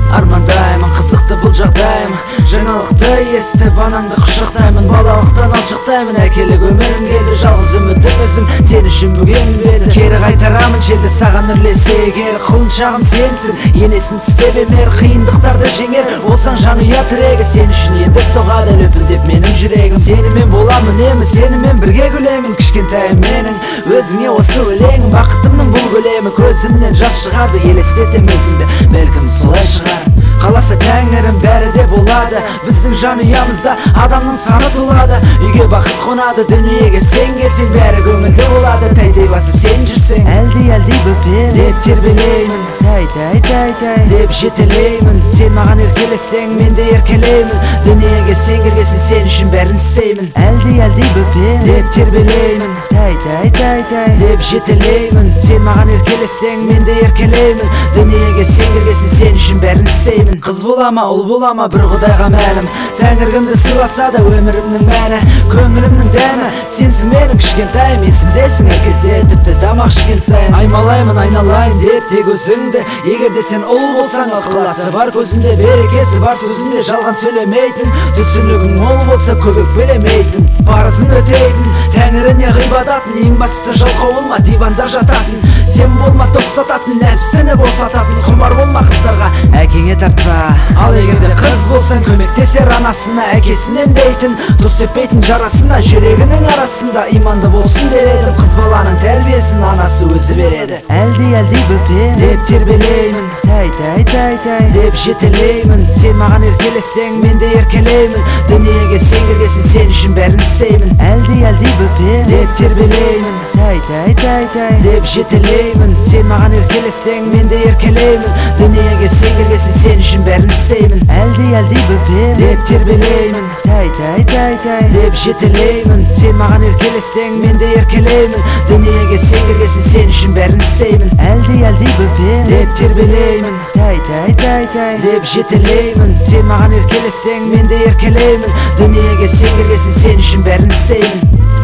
Армандаймын қызықты бұл жағдайым, жаңалықты естіп анаңды құшақтаймын. Балалықтан алшақтаймын, әкелік өмірім келді, жалғыз үмітім өзім, сен үшін бөгенім еді. Кері қайтарамын желді саған үрлесе егер, құлыншағым сенсің, енесін тістеп емер, қиындықтарды жеңер болсаң жанұя тірегі, сен үшін енді соғады лөпілдеп менің жүрегім. Сенімен боламын үнемі, сенімен бірге күлемін, кішкентайым менің өзіңе осы өлеңім. Бақытымның бұл көлемі, көзімнен жас шығады, елестетем өзіңді, бәлкім солай шығар. Қаласа тәңірім бәрі де болады, біздің жанұямызда адамның саны толады. Үйге бақыт қонады, дүниеге сен келсең бәрі көңілді болады. Тәй-тәй басып сен жүрсең, әлди-әлди бөпем деп тербелеймін, тәй-тәй-тәй-тәй деп жетелеймін. Сен маған еркелесең, мен де еркелеймін, дүниеге сен кіргесін сен үшін бәрін істеймін. Әлди-әлди бөпем деп тербелеймін, тәй-тәй-тәй-тәй деп жетелеймін. Сен маған еркелесең, мен де еркелеймін, дүниеге сен кіргесін сен үшін бәрін істеймін. Қыз болама, ұл болама, бір құдайға мәлім, тәңір кімді сыйласа да өмірімнің мәні, көңілімнің дәмі сенсің менің кішкентайым. Есімдесің әр кезде тіпті тамақ ішкен сайын, аймалаймын айналайын деп тек өзіңді. Егер де сен ұл болсаң, ықыласы бар көзінде, берекесі бар сөзінде, жалған сөйлемейтін, түсінігің мол болса көп өкпелемейтін, парызын өтейтін, тәңіріне ғибадатын. Ең бастысы жалқау болма, диванда жататын, сен болма дос сататын, нәпсіні босататын. Құмар болма қыздарға, әкеңе тартпа. Ал егерде қыз болсаң, көмектесер анасына, әкесін емдейтін, дос теппейтін жарасына, жүрегінің арасында иманды болсын дер едім. Қыз баланың тәрбиесін анасы өзі береді. Әлди-әлди бөпем деп тербелеймін, тәй-тәй-тәй-тәй деп жетелеймін. Сен маған еркелесең, мен де еркелеймін, дүниеге сен кіргесін сен үшін бәрін істеймін. Әлди-әлди бөпем деп тербелеймін, тәй-тәй-тәй-тәй деп жетелеймін. Сен маған еркелесең, мен де еркелеймін, дүниеге сен кіргесін сен үшін бәрін істеймін. Әлди-әлди бөпем деп тербелеймін, тәй-тәй-тәй-тәй деп жетелеймін. Сен маған еркелесең, мен де еркелеймін, дүниеге сен кіргесін сен үшін бәрін істеймін. Әлди-әлди бөпем деп тербелеймін, тәй-тәй-тәй-тәй деп жетелеймін. Сен маған еркелесең, мен де еркелеймін, дүниеге сен кіргесін сен үшін бәрін істеймін.